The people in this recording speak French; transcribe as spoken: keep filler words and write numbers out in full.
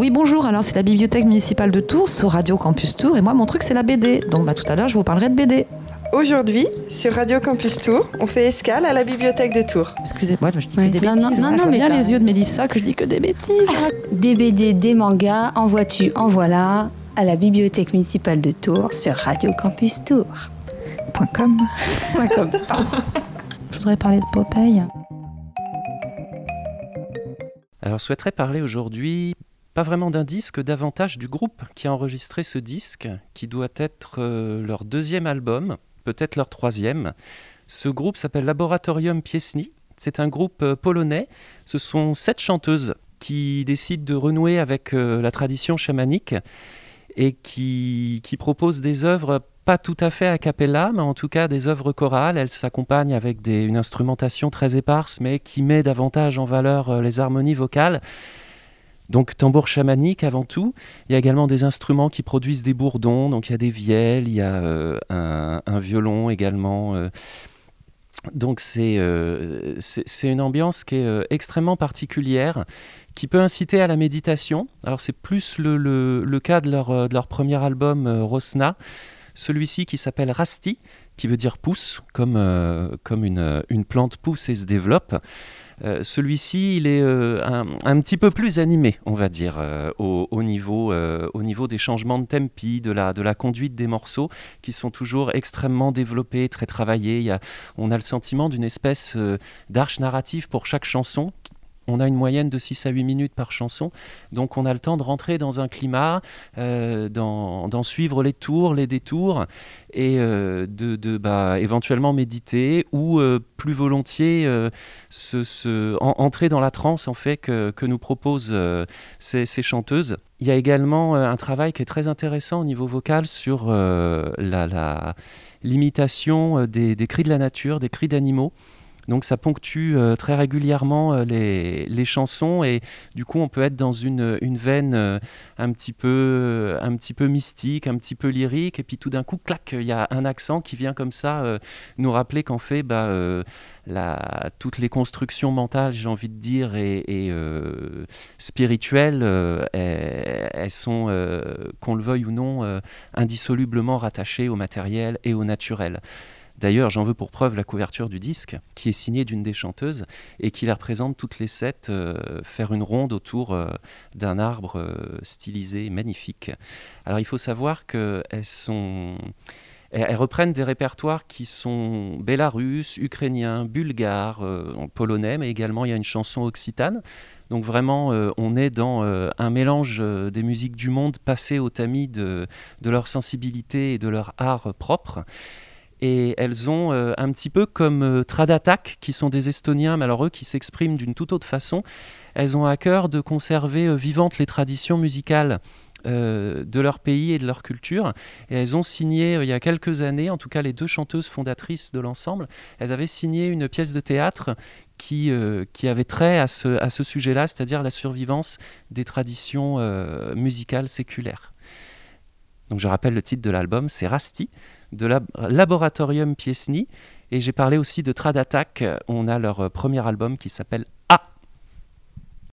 Oui, bonjour, alors c'est la bibliothèque municipale de Tours sur Radio Campus Tours et moi mon truc c'est la B D, donc bah, tout à l'heure je vous parlerai de B D. Aujourd'hui, sur Radio Campus Tours, on fait escale à la bibliothèque de Tours. Excusez-moi, je dis Ouais, que des non, bêtises, non, voilà, non, je vois mais bien t'as- les yeux de Mélissa que je dis que des bêtises. Des B D, des mangas, en vois-tu, en voilà, à la bibliothèque municipale de Tours sur Radio Campus Tours. Point com. Point com. Je voudrais parler de Popeye. Alors, je souhaiterais parler aujourd'hui, pas vraiment d'un disque, davantage du groupe qui a enregistré ce disque, qui doit être euh, leur deuxième album, peut-être leur troisième. Ce groupe s'appelle Laboratorium Piesny. C'est un groupe euh, polonais. Ce sont sept chanteuses qui décident de renouer avec euh, la tradition chamanique et qui, qui proposent des œuvres pas tout à fait a cappella, mais en tout cas des œuvres chorales. Elles s'accompagnent avec des, une instrumentation très éparse, mais qui met davantage en valeur euh, les harmonies vocales. Donc tambour chamanique avant tout. Il y a également des instruments qui produisent des bourdons, donc il y a des vielles, il y a euh, un, un violon également. Euh. Donc c'est, euh, c'est, c'est une ambiance qui est euh, extrêmement particulière, qui peut inciter à la méditation. Alors c'est plus le, le, le cas de leur, de leur premier album euh, Rosna, celui-ci qui s'appelle Rasti, qui veut dire pousse, comme, euh, comme une, une plante pousse et se développe. Euh, celui-ci, il est euh, un, un petit peu plus animé, on va dire, euh, au, au, niveau, euh, au niveau des changements de tempi, de la, de la conduite des morceaux, qui sont toujours extrêmement développés, très travaillés. Il y a, on a le sentiment d'une espèce euh, d'arche narrative pour chaque chanson. On a une moyenne de six à huit minutes par chanson, donc on a le temps de rentrer dans un climat, euh, d'en, d'en suivre les tours, les détours, et euh, de, de bah, éventuellement méditer ou euh, plus volontiers euh, se, se, en, entrer dans la transe en fait, que, que nous proposent euh, ces, ces chanteuses. Il y a également euh, un travail qui est très intéressant au niveau vocal sur euh, la, la, l'imitation des, des cris de la nature, des cris d'animaux. Donc ça ponctue euh, très régulièrement euh, les, les chansons et du coup on peut être dans une, une veine euh, un, petit peu, un petit peu mystique, un petit peu lyrique et puis tout d'un coup, clac, il y a un accent qui vient comme ça euh, nous rappeler qu'en fait bah, euh, la, toutes les constructions mentales, j'ai envie de dire, et, et euh, spirituelles, euh, elles, elles sont, euh, qu'on le veuille ou non, euh, indissolublement rattachées au matériel et au naturel. D'ailleurs, j'en veux pour preuve la couverture du disque, qui est signée d'une des chanteuses et qui les représente toutes les sept euh, faire une ronde autour euh, d'un arbre euh, stylisé, magnifique. Alors, il faut savoir qu'elles sont... Elles reprennent des répertoires qui sont bélarusses, ukrainiens, bulgares, euh, polonais, mais également il y a une chanson occitane. Donc vraiment, euh, on est dans euh, un mélange euh, des musiques du monde passées au tamis de, de leur sensibilité et de leur art propre. Et elles ont euh, un petit peu comme euh, Tradatak, qui sont des Estoniens, mais alors eux qui s'expriment d'une toute autre façon, elles ont à cœur de conserver euh, vivantes les traditions musicales euh, de leur pays et de leur culture. Et elles ont signé, euh, il y a quelques années, en tout cas les deux chanteuses fondatrices de l'ensemble, elles avaient signé une pièce de théâtre qui, euh, qui avait trait à ce, à ce sujet-là, c'est-à-dire la survivance des traditions euh, musicales séculaires. Donc je rappelle le titre de l'album, c'est Rasti, de Lab- Laboratorium Piesny, et j'ai parlé aussi de Tradatak. On a leur premier album qui s'appelle